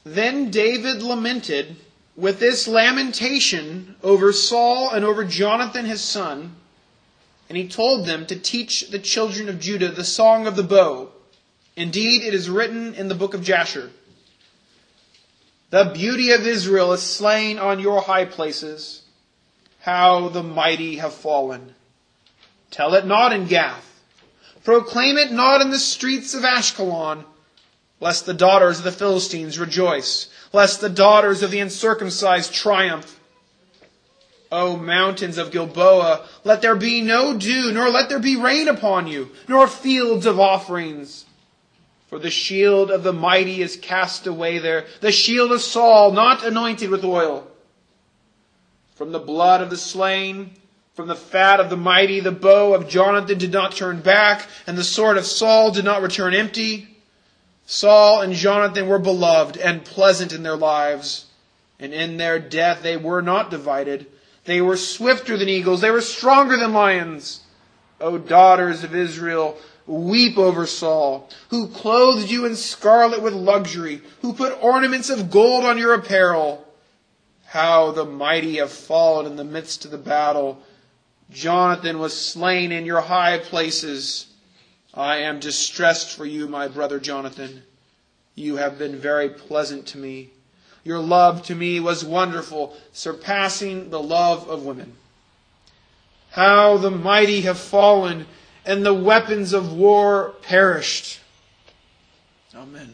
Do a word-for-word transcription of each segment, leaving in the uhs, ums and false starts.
Then David lamented with this lamentation over Saul and over Jonathan his son, and he told them to teach the children of Judah the song of the bow. Indeed, it is written in the book of Jasher. The beauty of Israel is slain on your high places. How the mighty have fallen. Tell it not in Gath. Proclaim it not in the streets of Ashkelon. Lest the daughters of the Philistines rejoice. Lest the daughters of the uncircumcised triumph. O mountains of Gilboa, let there be no dew, nor let there be rain upon you, nor fields of offerings. For the shield of the mighty is cast away there, the shield of Saul, not anointed with oil. From the blood of the slain, from the fat of the mighty, the bow of Jonathan did not turn back, and the sword of Saul did not return empty. Saul and Jonathan were beloved and pleasant in their lives, and in their death they were not divided. They were swifter than eagles, they were stronger than lions. O daughters of Israel, weep over Saul, who clothed you in scarlet with luxury, who put ornaments of gold on your apparel. How the mighty have fallen in the midst of the battle. Jonathan was slain in your high places. I am distressed for you, my brother Jonathan. You have been very pleasant to me. Your love to me was wonderful, surpassing the love of women. How the mighty have fallen, and the weapons of war perished. Amen.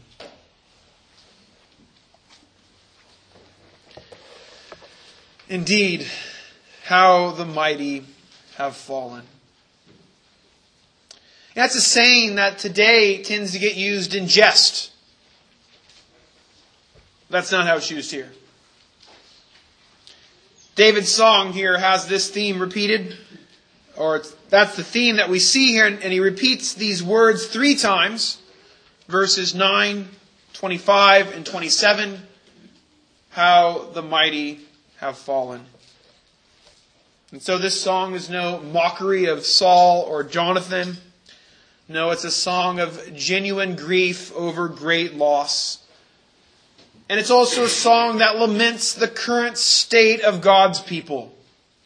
Indeed, how the mighty have fallen. That's a saying that today tends to get used in jest. That's not how it's used here. David's song here has this theme repeated, or it's, that's the theme that we see here, and, and he repeats these words three times. Verses nine, twenty-five, and twenty-seven. How the mighty have fallen. And so this song is no mockery of Saul or Jonathan. No, it's a song of genuine grief over great loss. And it's also a song that laments the current state of God's people.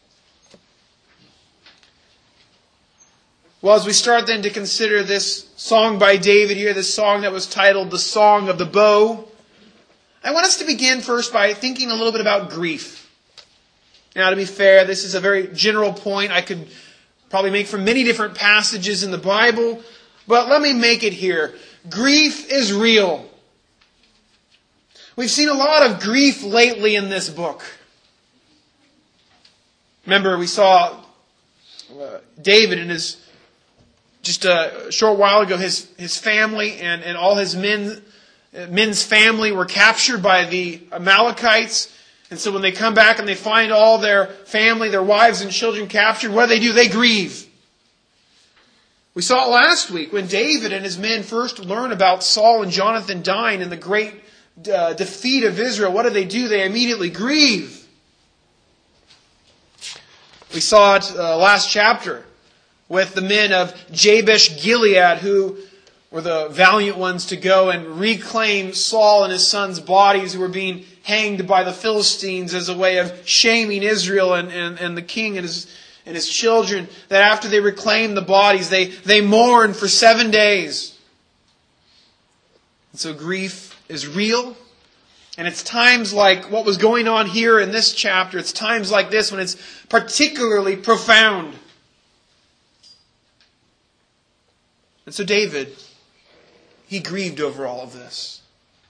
Well, as we start then to consider this song by David here, this song that was titled The Song of the Bow, I want us to begin first by thinking a little bit about grief. Now, to be fair, this is a very general point I could probably make from many different passages in the Bible, but let me make it here. Grief is real. We've seen a lot of grief lately in this book. Remember, we saw uh, David and his, just a short while ago, his, his family and, and all his men, men's family were captured by the Amalekites. And so when they come back and they find all their family, their wives and children captured, what do they do? They grieve. We saw it last week when David and his men first learn about Saul and Jonathan dying in the great uh, defeat of Israel. What do they do? They immediately grieve. We saw it uh, last chapter with the men of Jabesh Gilead, who were the valiant ones to go and reclaim Saul and his sons' bodies who were being hanged by the Philistines as a way of shaming Israel and, and, and the king and his, and his children. That after they reclaimed the bodies, they, they mourned for seven days. And so grief is real. And it's times like what was going on here in this chapter, it's times like this when it's particularly profound. And so David, he grieved over all of this.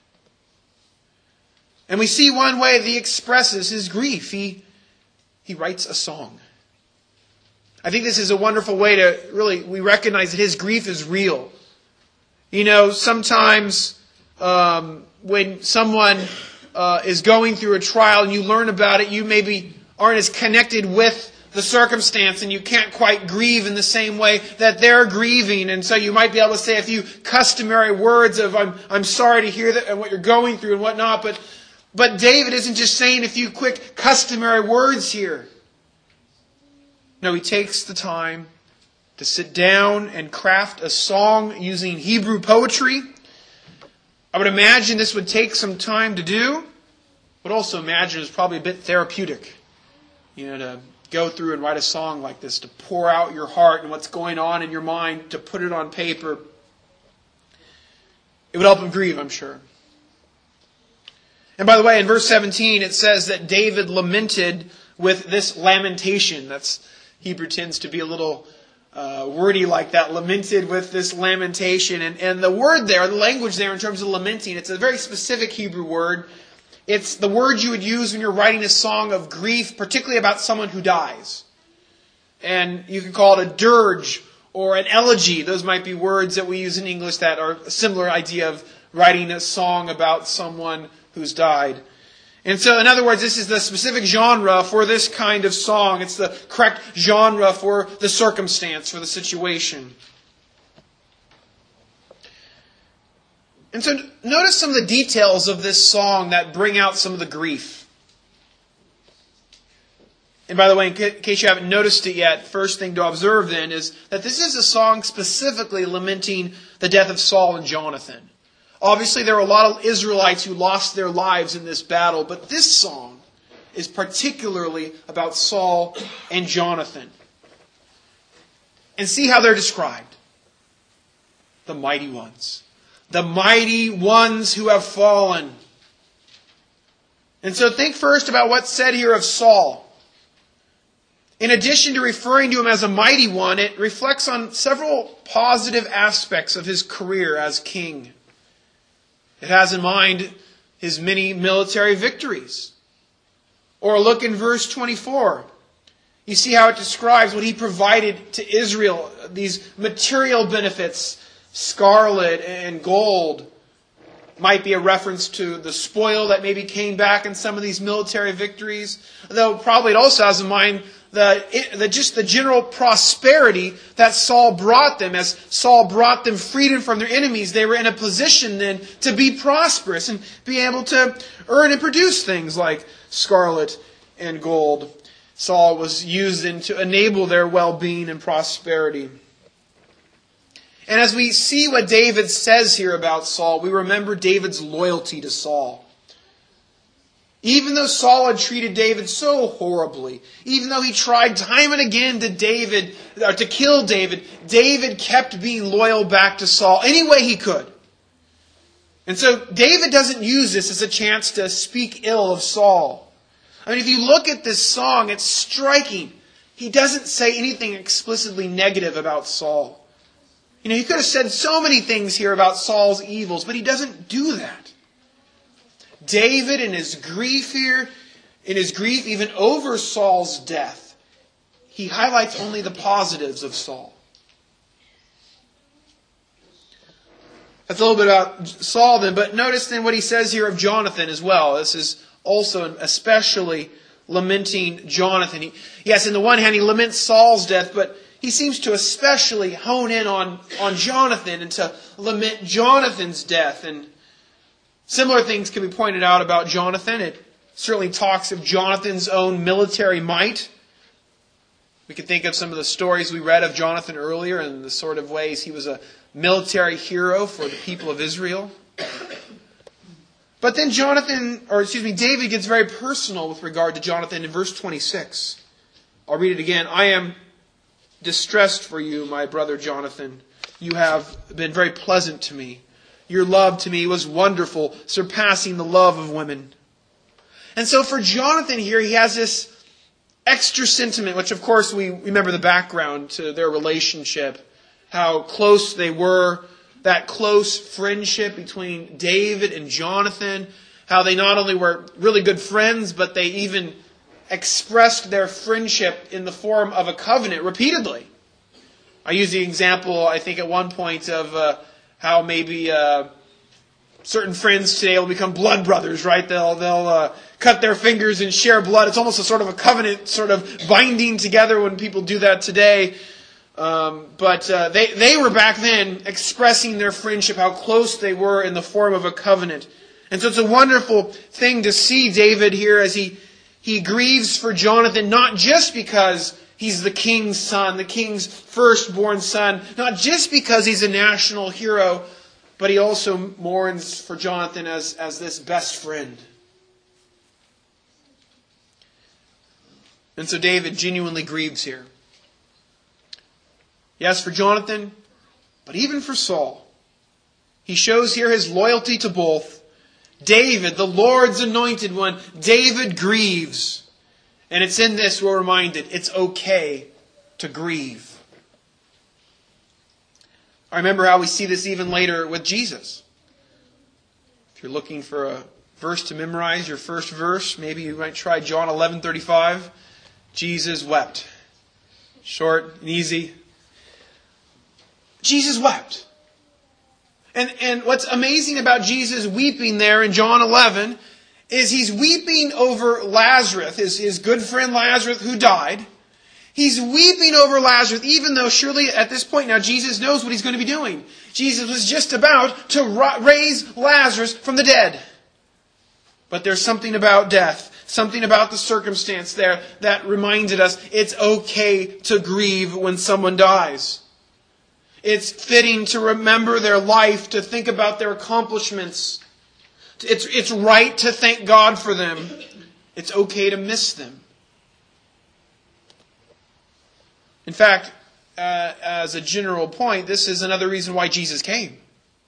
And we see one way that he expresses his grief. He, he writes a song. I think this is a wonderful way to really, we recognize that his grief is real. You know, sometimes um, when someone uh, is going through a trial and you learn about it, you maybe aren't as connected with the circumstance and you can't quite grieve in the same way that they're grieving. And so you might be able to say a few customary words of, I'm, I'm sorry to hear that and what you're going through and whatnot. But, but David isn't just saying a few quick customary words here. No, he takes the time to sit down and craft a song using Hebrew poetry. I would imagine this would take some time to do. But also imagine it's probably a bit therapeutic, you know, to go through and write a song like this, to pour out your heart and what's going on in your mind, to put it on paper. It would help him grieve, I'm sure. And by the way, in verse seventeen, it says that David lamented with this lamentation. That's Hebrew tends to be a little uh, wordy like that, lamented with this lamentation. And, and the word there, the language there in terms of lamenting, it's a very specific Hebrew word. It's the word you would use when you're writing a song of grief, particularly about someone who dies. And you can call it a dirge or an elegy. Those might be words that we use in English that are a similar idea of writing a song about someone who's died. And so, in other words, this is the specific genre for this kind of song. It's the correct genre for the circumstance, for the situation. And so notice some of the details of this song that bring out some of the grief. And by the way, in case you haven't noticed it yet, first thing to observe then is that this is a song specifically lamenting the death of Saul and Jonathan. Obviously, there are a lot of Israelites who lost their lives in this battle, but this song is particularly about Saul and Jonathan. And see how they're described. The mighty ones. The mighty ones who have fallen. And so think first about what's said here of Saul. In addition to referring to him as a mighty one, it reflects on several positive aspects of his career as king. It has in mind his many military victories. Or look in verse twenty-four. You see how it describes what he provided to Israel, these material benefits. Scarlet and gold might be a reference to the spoil that maybe came back in some of these military victories. Though probably it also has in mind the, the just the general prosperity that Saul brought them. As Saul brought them freedom from their enemies, they were in a position then to be prosperous and be able to earn and produce things like scarlet and gold. Saul was used then to enable their well-being and prosperity. And as we see what David says here about Saul, we remember David's loyalty to Saul. Even though Saul had treated David so horribly, even though he tried time and again to David, or to kill David, David kept being loyal back to Saul any way he could. And so David doesn't use this as a chance to speak ill of Saul. I mean, if you look at this song, it's striking. He doesn't say anything explicitly negative about Saul. You know, he could have said so many things here about Saul's evils, but he doesn't do that. David, in his grief here, in his grief even over Saul's death, he highlights only the positives of Saul. That's a little bit about Saul then, but notice then what he says here of Jonathan as well. This is also especially lamenting Jonathan. He, yes, in the one hand he laments Saul's death, but he seems to especially hone in on, on Jonathan and to lament Jonathan's death. And similar things can be pointed out about Jonathan. It certainly talks of Jonathan's own military might. We can think of some of the stories we read of Jonathan earlier and the sort of ways he was a military hero for the people of Israel. But then Jonathan, or excuse me, David gets very personal with regard to Jonathan in verse twenty-six. I'll read it again. I am distressed for you, my brother Jonathan. You have been very pleasant to me. Your love to me was wonderful, surpassing the love of women. And so for Jonathan here, he has this extra sentiment, which of course we remember the background to their relationship, how close they were, that close friendship between David and Jonathan, how they not only were really good friends, but they even expressed their friendship in the form of a covenant repeatedly. I use the example, I think at one point, of uh, how maybe uh, certain friends today will become blood brothers, right? They'll they'll uh, cut their fingers and share blood. It's almost a sort of a covenant, sort of binding together when people do that today. Um, but uh, they, they were back then expressing their friendship, how close they were in the form of a covenant. And so it's a wonderful thing to see David here as he He grieves for Jonathan, not just because he's the king's son, the king's firstborn son, not just because he's a national hero, but he also mourns for Jonathan as, as this best friend. And so David genuinely grieves here. Yes, for Jonathan, but even for Saul. He shows here his loyalty to both. David, the Lord's anointed one, David grieves. And it's in this we're reminded it's okay to grieve. I remember how we see this even later with Jesus. If you're looking for a verse to memorize, your first verse, maybe you might try John eleven thirty-five. Jesus wept. Short and easy. Jesus wept. And, and what's amazing about Jesus weeping there in John eleven is he's weeping over Lazarus, his, his good friend Lazarus who died. He's weeping over Lazarus, even though surely at this point now Jesus knows what he's going to be doing. Jesus was just about to raise Lazarus from the dead. But there's something about death, something about the circumstance there that reminded us it's okay to grieve when someone dies. It's fitting to remember their life, to think about their accomplishments. It's, it's right to thank God for them. It's okay to miss them. In fact, uh, as a general point, this is another reason why Jesus came.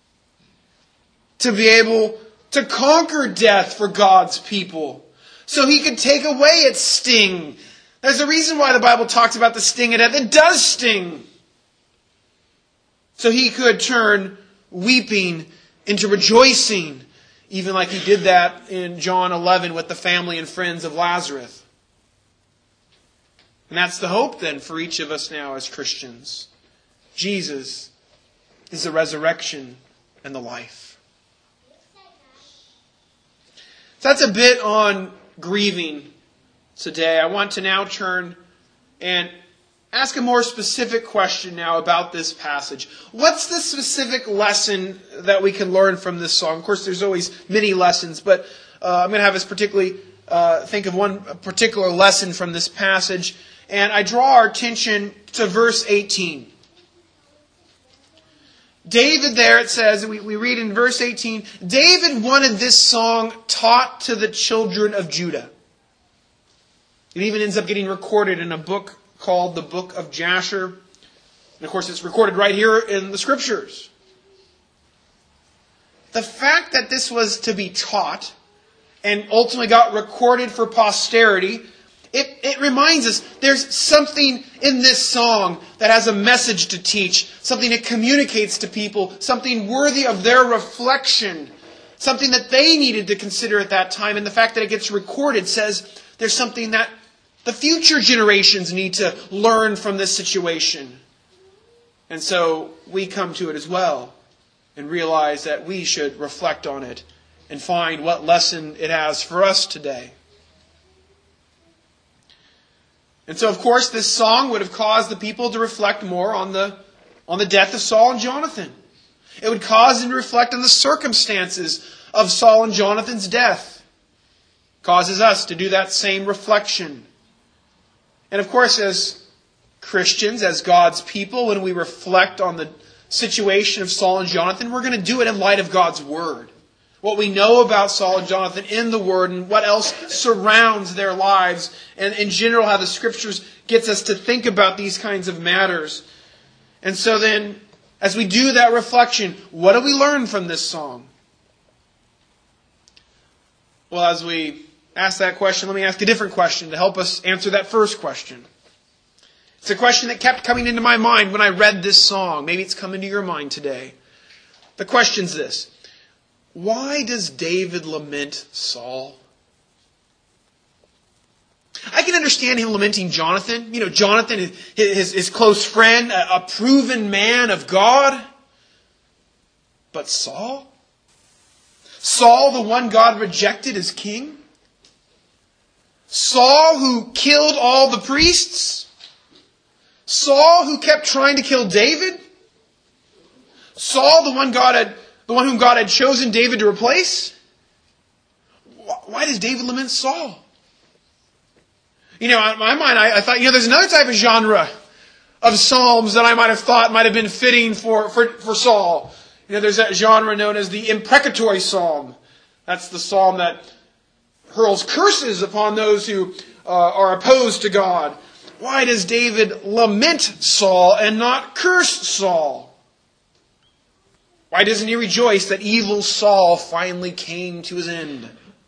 To be able to conquer death for God's people. So he could take away its sting. There's a reason why the Bible talks about the sting of death. It does sting. So he could turn weeping into rejoicing. Even like he did that in John eleven with the family and friends of Lazarus. And that's the hope then for each of us now as Christians. Jesus is the resurrection and the life. So that's a bit on grieving today. I want to now turn and ask a more specific question now about this passage. What's the specific lesson that we can learn from this song? Of course, there's always many lessons, but uh, I'm going to have us particularly uh, think of one particular lesson from this passage. And I draw our attention to verse eighteen. David there, it says, we, we read in verse eighteen, David wanted this song taught to the children of Judah. It even ends up getting recorded in a book called the Book of Jasher. And of course it's recorded right here in the Scriptures. The fact that this was to be taught and ultimately got recorded for posterity, It, it reminds us there's something in this song that has a message to teach, something it communicates to people, something worthy of their reflection, something that they needed to consider at that time. And the fact that it gets recorded says there's something that the future generations need to learn from this situation. And so we come to it as well and realize that we should reflect on it and find what lesson it has for us today. And so, of course, this song would have caused the people to reflect more on the, on the death of Saul and Jonathan. It would cause them to reflect on the circumstances of Saul and Jonathan's death. It causes us to do that same reflection. And of course, as Christians, as God's people, when we reflect on the situation of Saul and Jonathan, we're going to do it in light of God's Word. What we know about Saul and Jonathan in the Word and what else surrounds their lives. And in general, how the Scriptures gets us to think about these kinds of matters. And so then, as we do that reflection, what do we learn from this song? Well, as we ask that question, let me ask a different question to help us answer that first question. It's a question that kept coming into my mind when I read this song. Maybe it's come into your mind today. The question's this. Why does David lament Saul? I can understand him lamenting Jonathan. You know, Jonathan, his, his close friend, a, a proven man of God. But Saul? Saul, the one God rejected as king? Saul, who killed all the priests? Saul, who kept trying to kill David? Saul, the one God had The one whom God had chosen David to replace? Why does David lament Saul? You know, in my mind, I, I thought, you know, there's another type of genre of psalms that I might have thought might have been fitting for, for, for Saul. You know, there's that genre known as the imprecatory psalm. That's the psalm that hurls curses upon those who uh, are opposed to God. Why does David lament Saul and not curse Saul? Why doesn't he rejoice that evil Saul finally came to his end?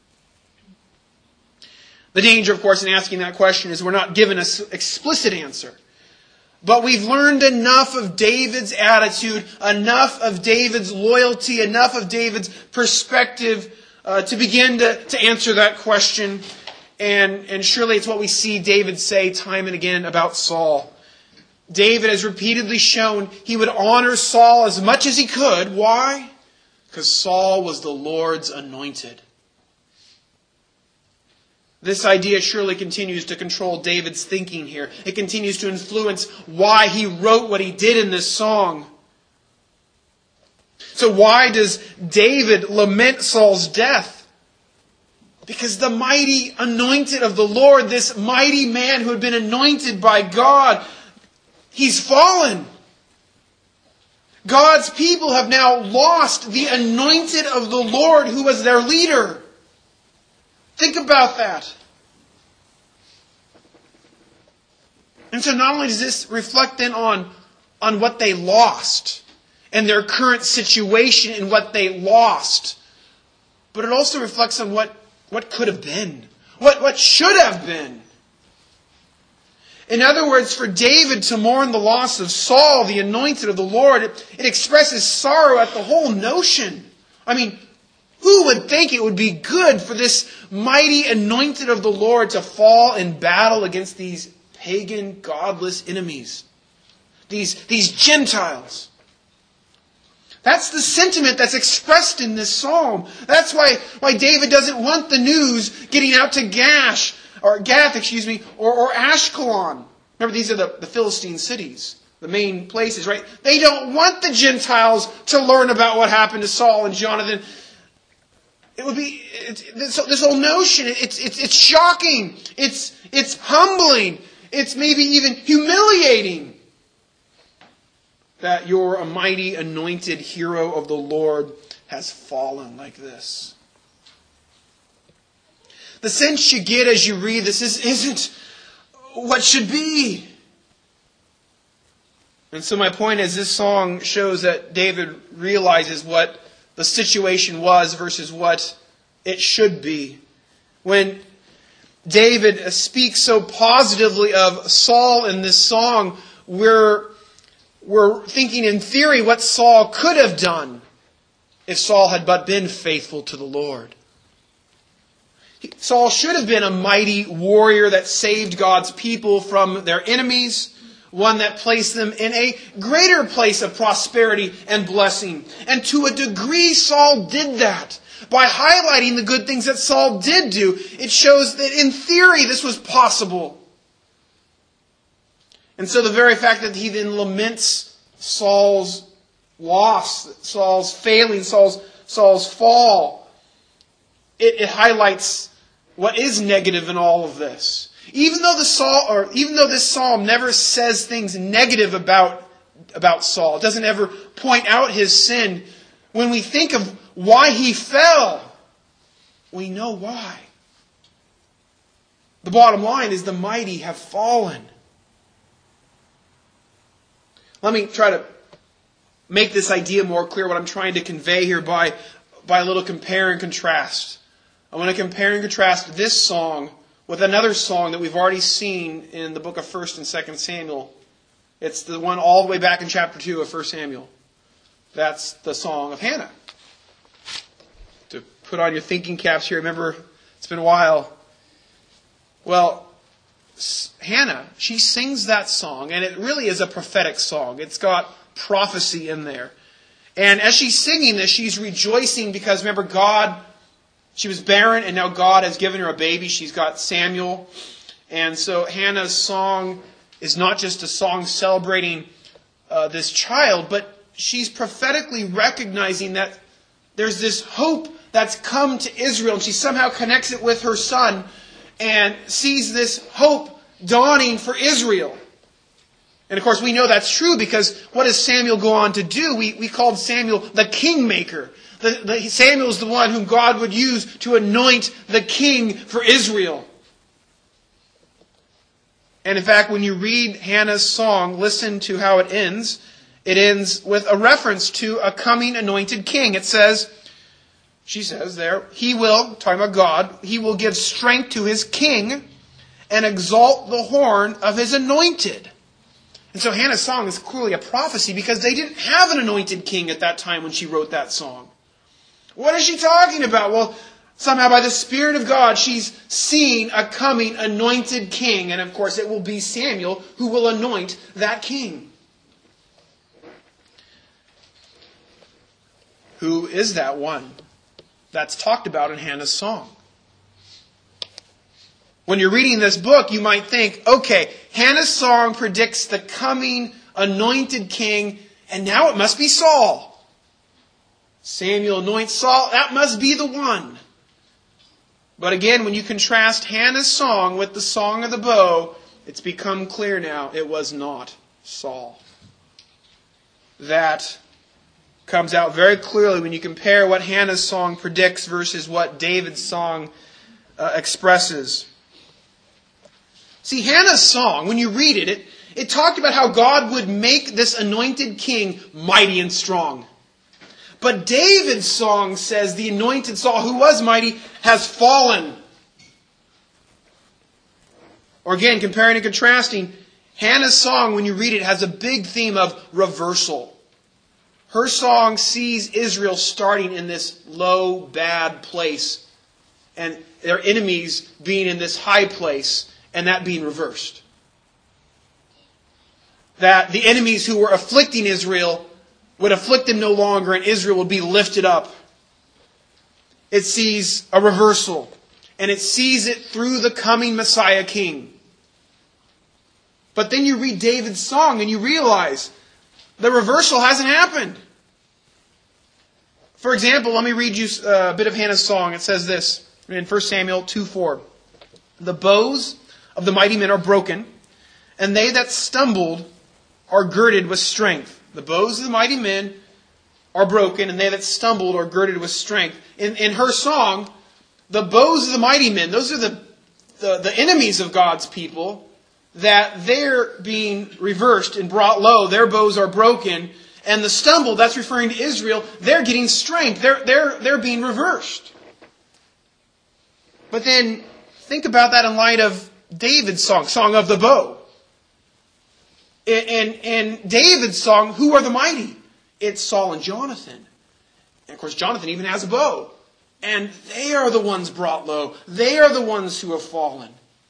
The danger, of course, in asking that question is we're not given an explicit answer. But we've learned enough of David's attitude, enough of David's loyalty, enough of David's perspective uh, to begin to, to answer that question. And, and surely it's what we see David say time and again about Saul. David has repeatedly shown he would honor Saul as much as he could. Why? Because Saul was the Lord's anointed. This idea surely continues to control David's thinking here. It continues to influence why he wrote what he did in this song. So why does David lament Saul's death? Because the mighty anointed of the Lord, this mighty man who had been anointed by God, he's fallen. God's people have now lost the anointed of the Lord who was their leader. Think about that. And so not only does this reflect then on, on what they lost and their current situation and what they lost, but it also reflects on what, what could have been, what, what should have been. In other words, for David to mourn the loss of Saul, the anointed of the Lord, it, it expresses sorrow at the whole notion. I mean, who would think it would be good for this mighty anointed of the Lord to fall in battle against these pagan, godless enemies? These, these Gentiles. That's the sentiment that's expressed in this psalm. That's why, why David doesn't want the news getting out to Gash, or Gath, excuse me, or, or Ashkelon. Remember, these are the, the Philistine cities, the main places, right? They don't want the Gentiles to learn about what happened to Saul and Jonathan. It would be it's, this, this whole notion. It's it's it's shocking. It's it's humbling. It's maybe even humiliating that your a mighty anointed hero of the Lord has fallen like this. The sense you get as you read this is, isn't what should be. And so my point is, this song shows that David realizes what the situation was versus what it should be. When David speaks so positively of Saul in this song, we're, we're thinking in theory what Saul could have done if Saul had but been faithful to the Lord. Saul should have been a mighty warrior that saved God's people from their enemies, one that placed them in a greater place of prosperity and blessing. And to a degree, Saul did that. By highlighting the good things that Saul did do, it shows that in theory this was possible. And so the very fact that he then laments Saul's loss, Saul's failing, Saul's, Saul's fall, it, it highlights what is negative in all of this. Even though the Saul, or even though this psalm never says things negative about, about Saul, it doesn't ever point out his sin, when we think of why he fell, we know why. The bottom line is the mighty have fallen. Let me try to make this idea more clear, what I'm trying to convey here by, by a little compare and contrast. I want to compare and contrast this song with another song that we've already seen in the book of First and Second Samuel. It's the one all the way back in chapter two of First Samuel. That's the song of Hannah. To put on your thinking caps here, remember, it's been a while. Well, Hannah, she sings that song, and it really is a prophetic song. It's got prophecy in there. And as she's singing this, she's rejoicing because, remember, God, she was barren, and now God has given her a baby. She's got Samuel. And so Hannah's song is not just a song celebrating uh, this child, but she's prophetically recognizing that there's this hope that's come to Israel, and she somehow connects it with her son and sees this hope dawning for Israel. And of course we know that's true because what does Samuel go on to do? We, we called Samuel the kingmaker. The, the, Samuel is the one whom God would use to anoint the king for Israel. And in fact, when you read Hannah's song, listen to how it ends. It ends with a reference to a coming anointed king. It says, she says there, he will, talking about God, he will give strength to his king and exalt the horn of his anointed. And so Hannah's song is clearly a prophecy because they didn't have an anointed king at that time when she wrote that song. What is she talking about? Well, somehow by the Spirit of God, she's seeing a coming anointed king. And of course, it will be Samuel who will anoint that king. Who is that one that's talked about in Hannah's song? When you're reading this book, you might think, okay, Hannah's song predicts the coming anointed king, and now it must be Saul. Samuel anoints Saul, that must be the one. But again, when you contrast Hannah's song with the song of the bow, it's become clear now it was not Saul. That comes out very clearly when you compare what Hannah's song predicts versus what David's song uh, expresses. See, Hannah's song, when you read it, it, it talked about how God would make this anointed king mighty and strong. But David's song says the anointed Saul, who was mighty, has fallen. Or again, comparing and contrasting, Hannah's song, when you read it, has a big theme of reversal. Her song sees Israel starting in this low, bad place, and their enemies being in this high place, and that being reversed. That the enemies who were afflicting Israel would afflict them no longer, and Israel would be lifted up. It sees a reversal, and it sees it through the coming Messiah King. But then you read David's song, and you realize the reversal hasn't happened. For example, let me read you a bit of Hannah's song. It says this in First Samuel two four. The bows of the mighty men are broken, and they that stumbled are girded with strength. The bows of the mighty men are broken, and they that stumbled are girded with strength. In, in her song, the bows of the mighty men, those are the, the, the enemies of God's people, that they're being reversed and brought low. Their bows are broken. And the stumble, that's referring to Israel, they're getting strength. They're, they're, they're being reversed. But then think about that in light of David's song, Song of the Bow. In, in David's song, who are the mighty? It's Saul and Jonathan. And of course, Jonathan even has a bow. And they are the ones brought low. They are the ones who have fallen.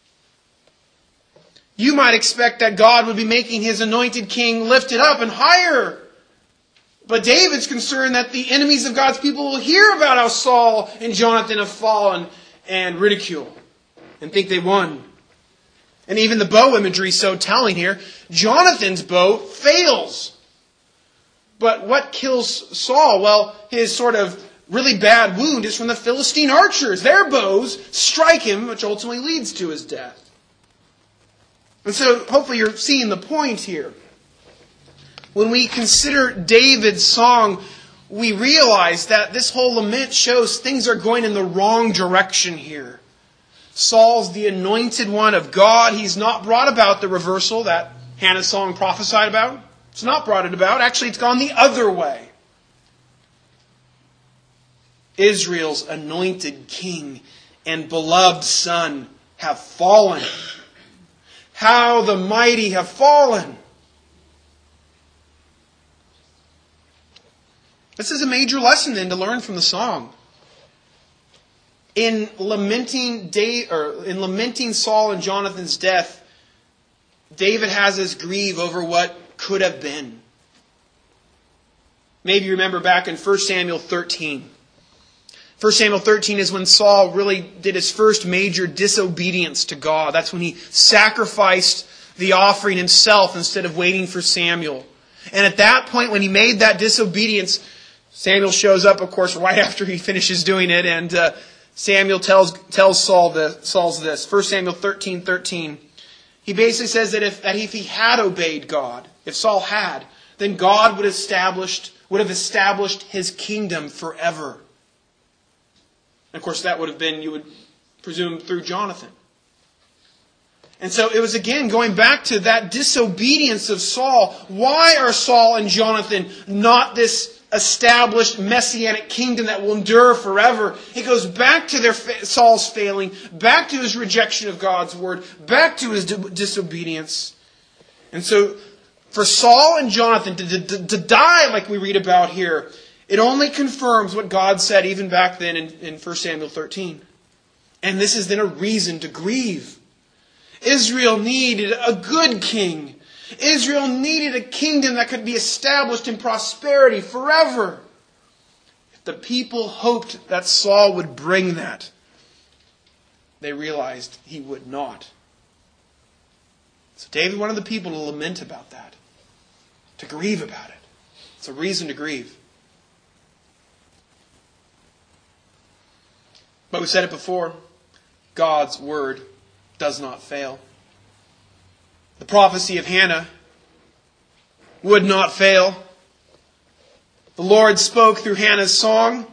You might expect that God would be making his anointed king lifted up and higher. But David's concerned that the enemies of God's people will hear about how Saul and Jonathan have fallen and ridicule and think they won. And even the bow imagery is so telling here. Jonathan's bow fails. But what kills Saul? Well, his sort of really bad wound is from the Philistine archers. Their bows strike him, which ultimately leads to his death. And so hopefully you're seeing the point here. When we consider David's song, we realize that this whole lament shows things are going in the wrong direction here. Saul's the anointed one of God. He's not brought about the reversal that Hannah's song prophesied about. It's not brought it about. Actually, it's gone the other way. Israel's anointed king and beloved son have fallen. How the mighty have fallen. This is a major lesson then to learn from the song. In lamenting Dave, or in lamenting Saul and Jonathan's death, David has us grieve over what could have been. Maybe you remember back in First Samuel thirteen. First Samuel thirteen is when Saul really did his first major disobedience to God. That's when he sacrificed the offering himself instead of waiting for Samuel. And at that point, when he made that disobedience, Samuel shows up, of course, right after he finishes doing it, and uh, Samuel tells tells Saul this, Saul's this. First Samuel thirteen thirteen. He basically says that if, that if he had obeyed God, if Saul had, then God would, established, would have established his kingdom forever. And of course, that would have been, you would presume, through Jonathan. And so it was again going back to that disobedience of Saul. Why are Saul and Jonathan not this established messianic kingdom that will endure forever? It goes back to their Saul's failing, back to his rejection of God's word, back to his disobedience. And so for Saul and Jonathan to, to, to die like we read about here, it only confirms what God said even back then in, in First Samuel thirteen. And this is then a reason to grieve. Israel needed a good king. Israel needed a kingdom that could be established in prosperity forever. If the people hoped that Saul would bring that, they realized he would not. So David wanted the people to lament about that, to grieve about it. It's a reason to grieve. But we said it before, God's word does not fail. The prophecy of Hannah would not fail. The Lord spoke through Hannah's song,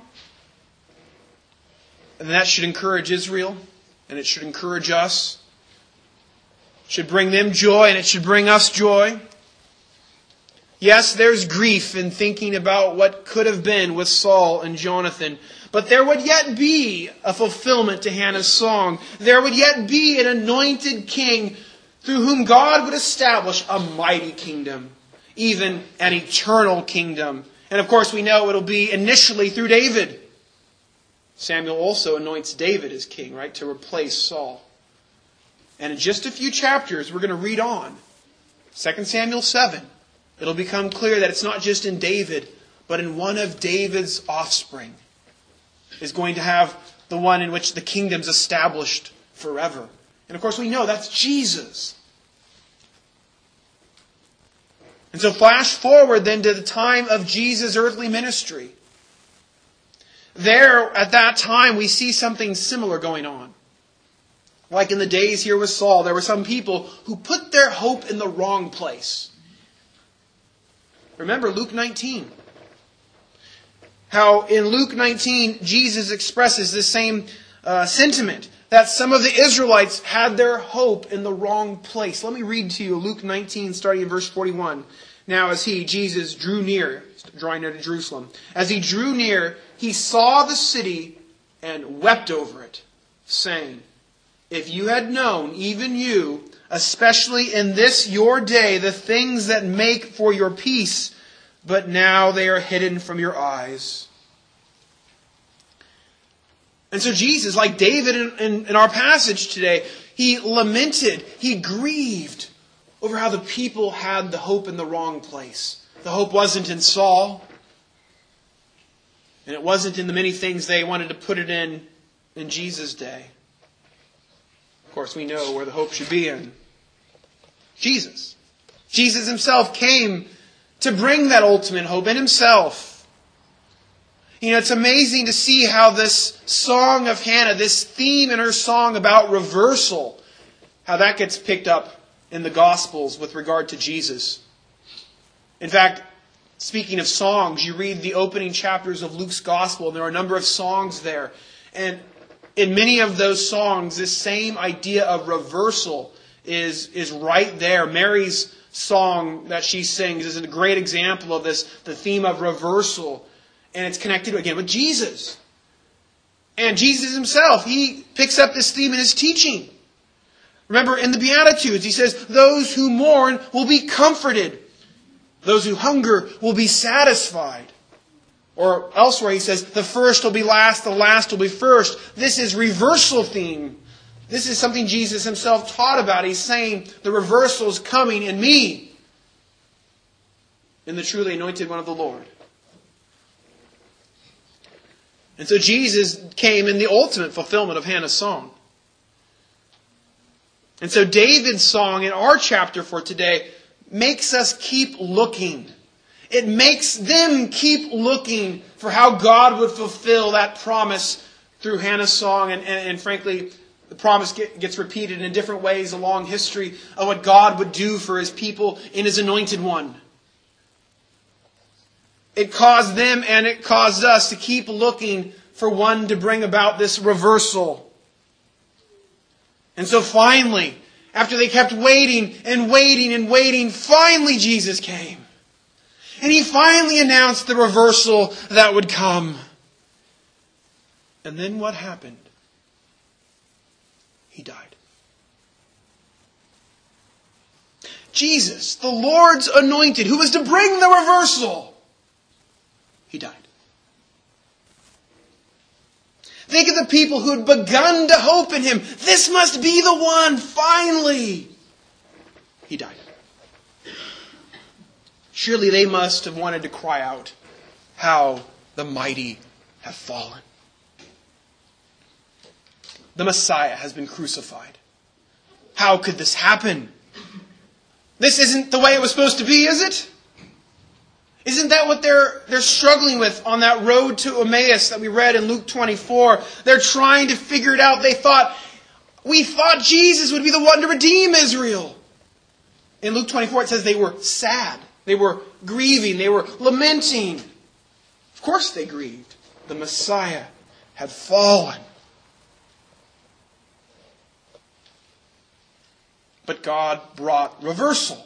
and that should encourage Israel, and it should encourage us. It should bring them joy, and it should bring us joy. Yes, there's grief in thinking about what could have been with Saul and Jonathan. But there would yet be a fulfillment to Hannah's song. There would yet be an anointed king through whom God would establish a mighty kingdom, even an eternal kingdom. And of course we know it'll be initially through David. Samuel also anoints David as king, right, to replace Saul. And in just a few chapters we're going to read on. Second Samuel seven. It'll become clear that it's not just in David, but in one of David's offspring is going to have the one in which the kingdom's established forever. And of course we know that's Jesus. And so flash forward then to the time of Jesus' earthly ministry. There, at that time, we see something similar going on. Like in the days here with Saul, there were some people who put their hope in the wrong place. Remember Luke nineteen. How in Luke nineteen, Jesus expresses the same uh, sentiment. That some of the Israelites had their hope in the wrong place. Let me read to you Luke nineteen, starting in verse forty-one. Now as he, Jesus, drew near, drawing near to Jerusalem, as he drew near, he saw the city and wept over it, saying, if you had known, even you, especially in this your day, the things that make for your peace, but now they are hidden from your eyes. And so Jesus, like David in, in, in our passage today, he lamented, he grieved over how the people had the hope in the wrong place. The hope wasn't in Saul, and it wasn't in the many things they wanted to put it in in Jesus' day. Of course, we know where the hope should be in. Jesus. Jesus himself came to bring that ultimate hope in himself. You know, it's amazing to see how this song of Hannah, this theme in her song about reversal, how that gets picked up in the Gospels with regard to Jesus. In fact, speaking of songs, you read the opening chapters of Luke's Gospel, and there are a number of songs there. And in many of those songs, this same idea of reversal is, is right there. Mary's song that she sings is a great example of this, the theme of reversal. And it's connected again with Jesus. And Jesus himself, he picks up this theme in his teaching. Remember, in the Beatitudes, he says, those who mourn will be comforted. Those who hunger will be satisfied. Or elsewhere he says, the first will be last, the last will be first. This is reversal theme. This is something Jesus himself taught about. He's saying, the reversal is coming in me. In the truly anointed one of the Lord. And so Jesus came in the ultimate fulfillment of Hannah's song. And so David's song in our chapter for today makes us keep looking. It makes them keep looking for how God would fulfill that promise through Hannah's song and, and, and frankly, The promise get, gets repeated in different ways along history of what God would do for His people in His anointed one. It caused them and it caused us to keep looking for one to bring about this reversal. And so finally, after they kept waiting and waiting and waiting, finally Jesus came. And He finally announced the reversal that would come. And then what happened? He died. Jesus, the Lord's anointed, who was to bring the reversal, He died. Think of the people who had begun to hope in Him. This must be the one, finally. He died. Surely they must have wanted to cry out, how the mighty have fallen. The Messiah has been crucified. How could this happen? This isn't the way it was supposed to be, is it? Isn't that what they're, they're struggling with on that road to Emmaus that we read in Luke twenty-four? They're trying to figure it out. They thought, we thought Jesus would be the one to redeem Israel. In Luke twenty-four it says they were sad. They were grieving. They were lamenting. Of course they grieved. The Messiah had fallen. But God brought reversal.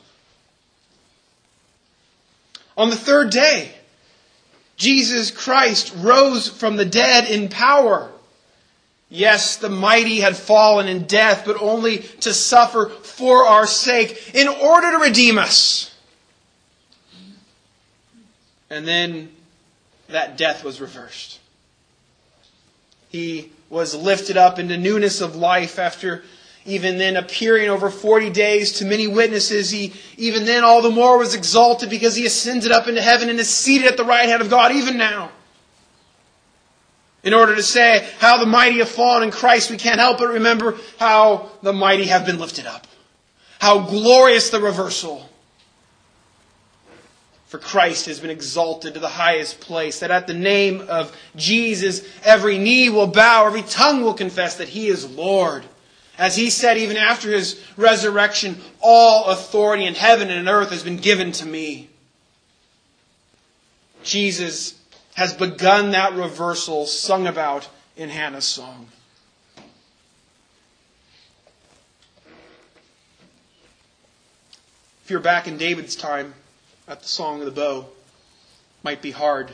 On the third day, Jesus Christ rose from the dead in power. Yes, the mighty had fallen in death, but only to suffer for our sake in order to redeem us. And then that death was reversed. He was lifted up into newness of life after even then appearing over forty days to many witnesses. He even then all the more was exalted because He ascended up into heaven and is seated at the right hand of God even now. In order to say how the mighty have fallen in Christ, we can't help but remember how the mighty have been lifted up. How glorious the reversal. For Christ has been exalted to the highest place, that at the name of Jesus every knee will bow, every tongue will confess that He is Lord. As He said even after His resurrection, all authority in heaven and earth has been given to me. Jesus has begun that reversal sung about in Hannah's song. If you're back in David's time at the Song of the Bow, it might be hard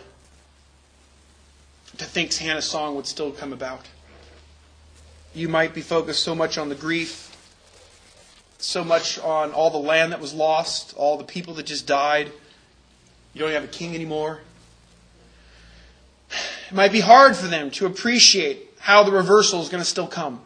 to think Hannah's song would still come about. You might be focused so much on the grief, so much on all the land that was lost, all the people that just died. You don't have a king anymore. It might be hard for them to appreciate how the reversal is going to still come.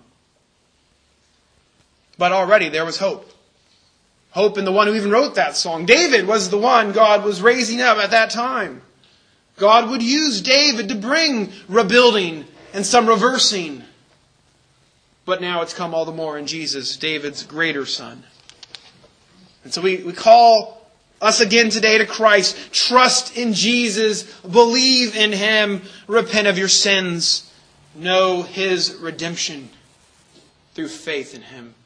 But already there was hope. Hope in the one who even wrote that song. David was the one God was raising up at that time. God would use David to bring rebuilding and some reversing. But now it's come all the more in Jesus, David's greater son. And so we, we call us again today to Christ. Trust in Jesus. Believe in Him. Repent of your sins. Know His redemption through faith in Him.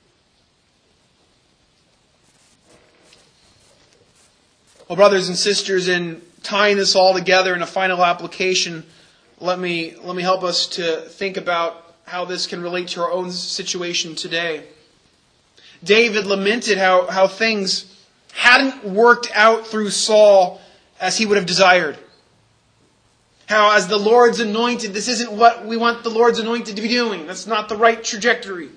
Well, brothers and sisters, in tying this all together in a final application, let me, let me help us to think about how this can relate to our own situation today. David lamented how, how things hadn't worked out through Saul as he would have desired. How as the Lord's anointed, this isn't what we want the Lord's anointed to be doing. That's not the right trajectory.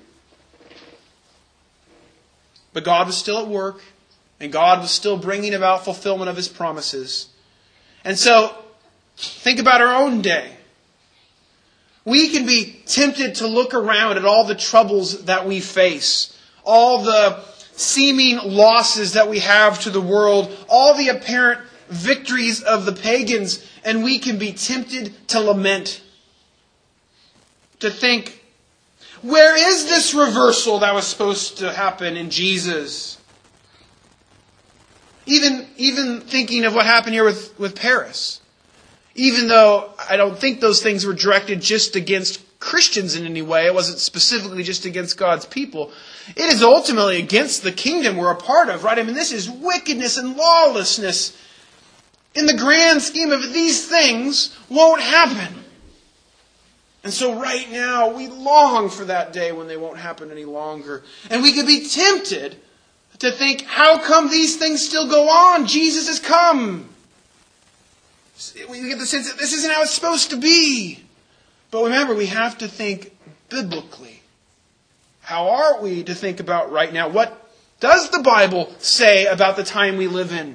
But God was still at work, and God was still bringing about fulfillment of His promises. And so, think about our own day. We can be tempted to look around at all the troubles that we face, all the seeming losses that we have to the world, all the apparent victories of the pagans, and we can be tempted to lament, to think, where is this reversal that was supposed to happen in Jesus? Even, even thinking of what happened here with, with Paris. Even though I don't think those things were directed just against Christians in any way, it wasn't specifically just against God's people. It is ultimately against the kingdom we're a part of, right? I mean, this is wickedness and lawlessness. In the grand scheme of it, these things won't happen. And so right now, we long for that day when they won't happen any longer. And we could be tempted to think, how come these things still go on? Jesus has come. We get the sense that this isn't how it's supposed to be. But remember, we have to think biblically. How are we to think about right now? What does the Bible say about the time we live in?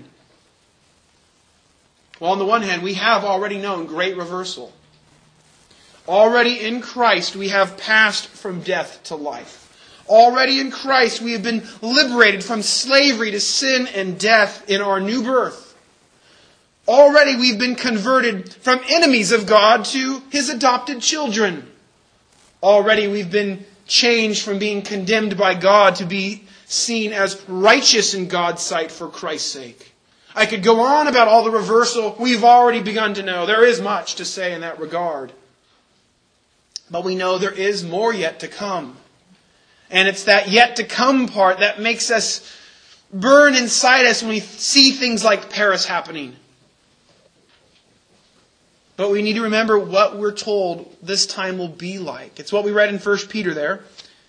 Well, on the one hand, we have already known great reversal. Already in Christ, we have passed from death to life. Already in Christ, we have been liberated from slavery to sin and death in our new birth. Already we've been converted from enemies of God to His adopted children. Already we've been changed from being condemned by God to be seen as righteous in God's sight for Christ's sake. I could go on about all the reversal we've already begun to know. There is much to say in that regard. But we know there is more yet to come. And it's that yet to come part that makes us burn inside us when we see things like Paris happening. But we need to remember what we're told this time will be like. It's what we read in First Peter there.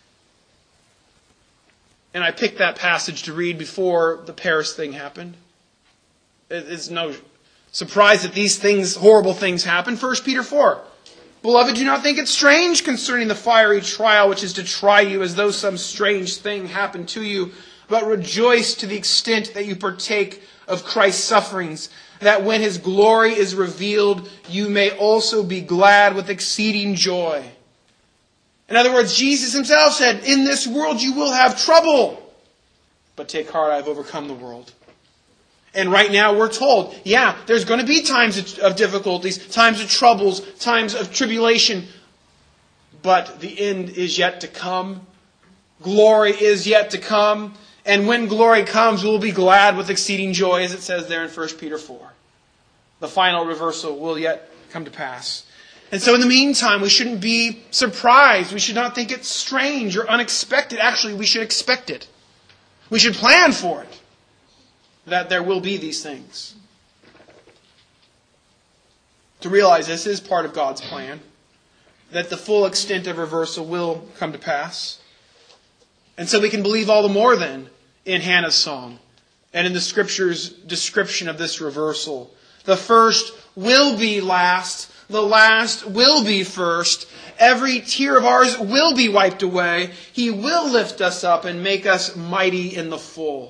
And I picked that passage to read before the Paris thing happened. It's no surprise that these things, horrible things happen. First Peter four. Beloved, do not think it strange concerning the fiery trial which is to try you as though some strange thing happened to you, but rejoice to the extent that you partake of Christ's sufferings, that when His glory is revealed, you may also be glad with exceeding joy. In other words, Jesus Himself said, in this world you will have trouble, but take heart, I have overcome the world. And right now we're told, yeah, there's going to be times of difficulties, times of troubles, times of tribulation, but the end is yet to come. Glory is yet to come. And when glory comes, we'll be glad with exceeding joy, as it says there in First Peter four. The final reversal will yet come to pass. And so in the meantime, we shouldn't be surprised. We should not think it's strange or unexpected. Actually, we should expect it. We should plan for it, that there will be these things. To realize this is part of God's plan, that the full extent of reversal will come to pass. And so we can believe all the more then in Hannah's song and in the Scripture's description of this reversal. The first will be last. The last will be first. Every tear of ours will be wiped away. He will lift us up and make us mighty in the full.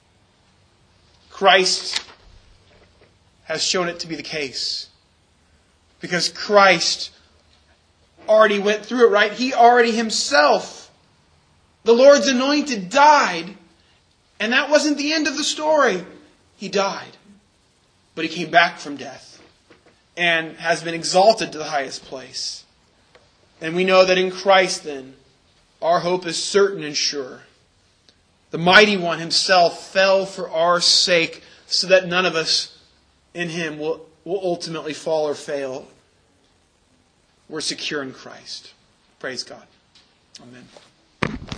Christ has shown it to be the case. Because Christ already went through it, right? He already Himself, the Lord's anointed, died. And that wasn't the end of the story. He died. But He came back from death and has been exalted to the highest place. And we know that in Christ then, our hope is certain and sure. The Mighty One Himself fell for our sake so that none of us in Him will, will ultimately fall or fail. We're secure in Christ. Praise God. Amen.